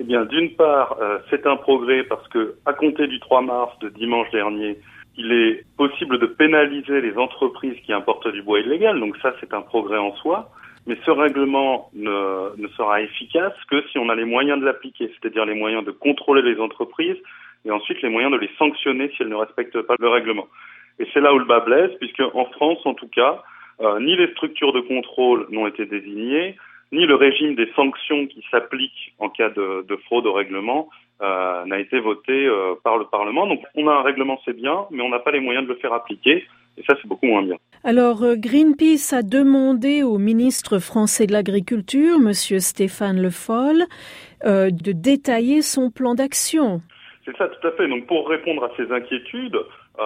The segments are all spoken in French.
bien, d'une part, c'est un progrès parce que, à compter du 3 mars de dimanche dernier, il est possible de pénaliser les entreprises qui importent du bois illégal. Donc ça, c'est un progrès en soi. Mais ce règlement ne sera efficace que si on a les moyens de l'appliquer, c'est-à-dire les moyens de contrôler les entreprises et ensuite les moyens de les sanctionner si elles ne respectent pas le règlement. Et c'est là où le bas blesse, puisque en France, en tout cas, ni les structures de contrôle n'ont été désignées, ni le régime des sanctions qui s'appliquent en cas de fraude au règlement n'a été voté par le Parlement. Donc on a un règlement, c'est bien, mais on n'a pas les moyens de le faire appliquer. Et ça, c'est beaucoup moins bien. Alors, Greenpeace a demandé au ministre français de l'Agriculture, monsieur Stéphane Le Foll, de détailler son plan d'action. C'est ça, tout à fait. Donc, pour répondre à ces inquiétudes,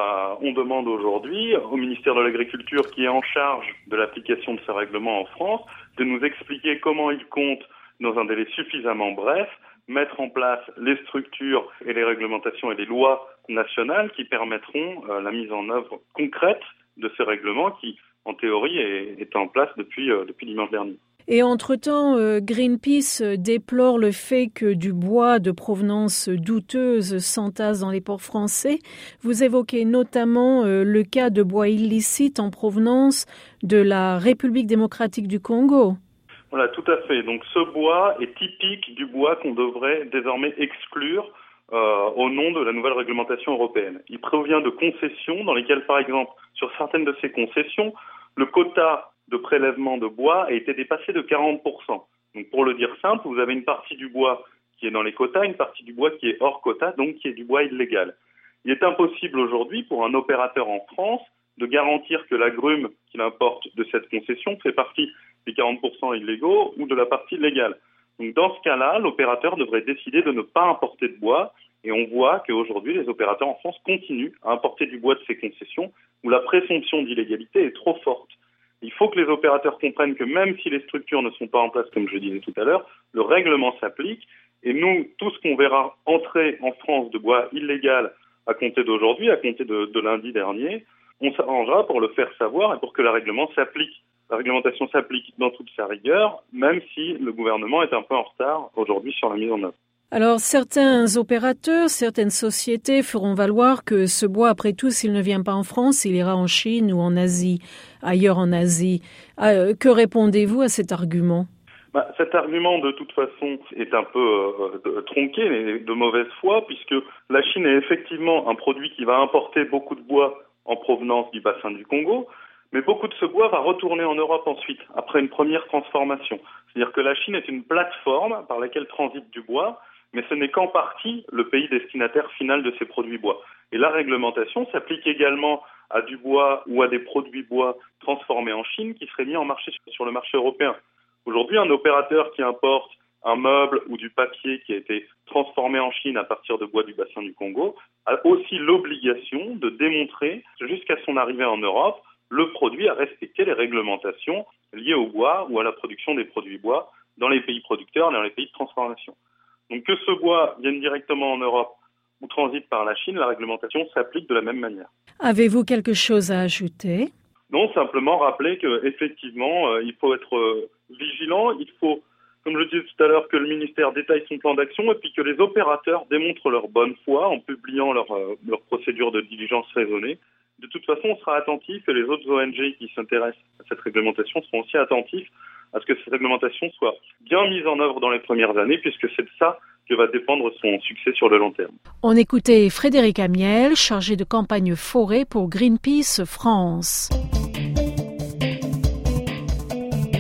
on demande aujourd'hui au ministère de l'Agriculture, qui est en charge de l'application de ce règlement en France, de nous expliquer comment il compte, dans un délai suffisamment bref, mettre en place les structures et les réglementations et les lois nationales qui permettront la mise en œuvre concrète de ce règlement qui, en théorie, est en place depuis dimanche dernier. Et entre-temps, Greenpeace déplore le fait que du bois de provenance douteuse s'entasse dans les ports français. Vous évoquez notamment le cas de bois illicite en provenance de la République démocratique du Congo. Voilà, tout à fait. Donc ce bois est typique du bois qu'on devrait désormais exclure au nom de la nouvelle réglementation européenne. Il provient de concessions dans lesquelles, par exemple, sur certaines de ces concessions, le quota de prélèvement de bois a été dépassé de 40%. Donc pour le dire simple, vous avez une partie du bois qui est dans les quotas, une partie du bois qui est hors quota, donc qui est du bois illégal. Il est impossible aujourd'hui pour un opérateur en France de garantir que l'agrume qu'il importe de cette concession fait partie des 40% illégaux ou de la partie légale. Donc dans ce cas-là, l'opérateur devrait décider de ne pas importer de bois et on voit qu'aujourd'hui, les opérateurs en France continuent à importer du bois de ces concessions où la présomption d'illégalité est trop forte. Il faut que les opérateurs comprennent que même si les structures ne sont pas en place, comme je disais tout à l'heure, le règlement s'applique et nous, tout ce qu'on verra entrer en France de bois illégal à compter d'aujourd'hui, à compter de lundi dernier, on s'arrangera pour le faire savoir et pour que la réglementation s'applique dans toute sa rigueur, même si le gouvernement est un peu en retard aujourd'hui sur la mise en œuvre. Alors, certains opérateurs, certaines sociétés feront valoir que ce bois, après tout, s'il ne vient pas en France, il ira en Chine ou en Asie, ailleurs en Asie. Que répondez-vous à cet argument ? Cet argument, de toute façon, est un peu tronqué et de mauvaise foi, puisque la Chine est effectivement un produit qui va importer beaucoup de bois en provenance du bassin du Congo, mais beaucoup de ce bois va retourner en Europe ensuite, après une première transformation. C'est-à-dire que la Chine est une plateforme par laquelle transite du bois, mais ce n'est qu'en partie le pays destinataire final de ces produits bois. Et la réglementation s'applique également à du bois ou à des produits bois transformés en Chine qui seraient mis en marché sur le marché européen. Aujourd'hui, un opérateur qui importe un meuble ou du papier qui a été transformé en Chine à partir de bois du bassin du Congo a aussi l'obligation de démontrer jusqu'à son arrivée en Europe le produit a respecté les réglementations liées au bois ou à la production des produits bois dans les pays producteurs et dans les pays de transformation. Donc que ce bois vienne directement en Europe ou transite par la Chine, la réglementation s'applique de la même manière. Avez-vous quelque chose à ajouter ? Non, simplement rappeler qu'effectivement, il faut être vigilant, il faut, comme je le disais tout à l'heure, que le ministère détaille son plan d'action et puis que les opérateurs démontrent leur bonne foi en publiant leur procédure de diligence raisonnée. De toute façon, on sera attentif et les autres ONG qui s'intéressent à cette réglementation seront aussi attentifs à ce que cette réglementation soit bien mise en œuvre dans les premières années, puisque c'est de ça que va dépendre son succès sur le long terme. On écoutait Frédéric Amiel, chargé de campagne forêt pour Greenpeace France.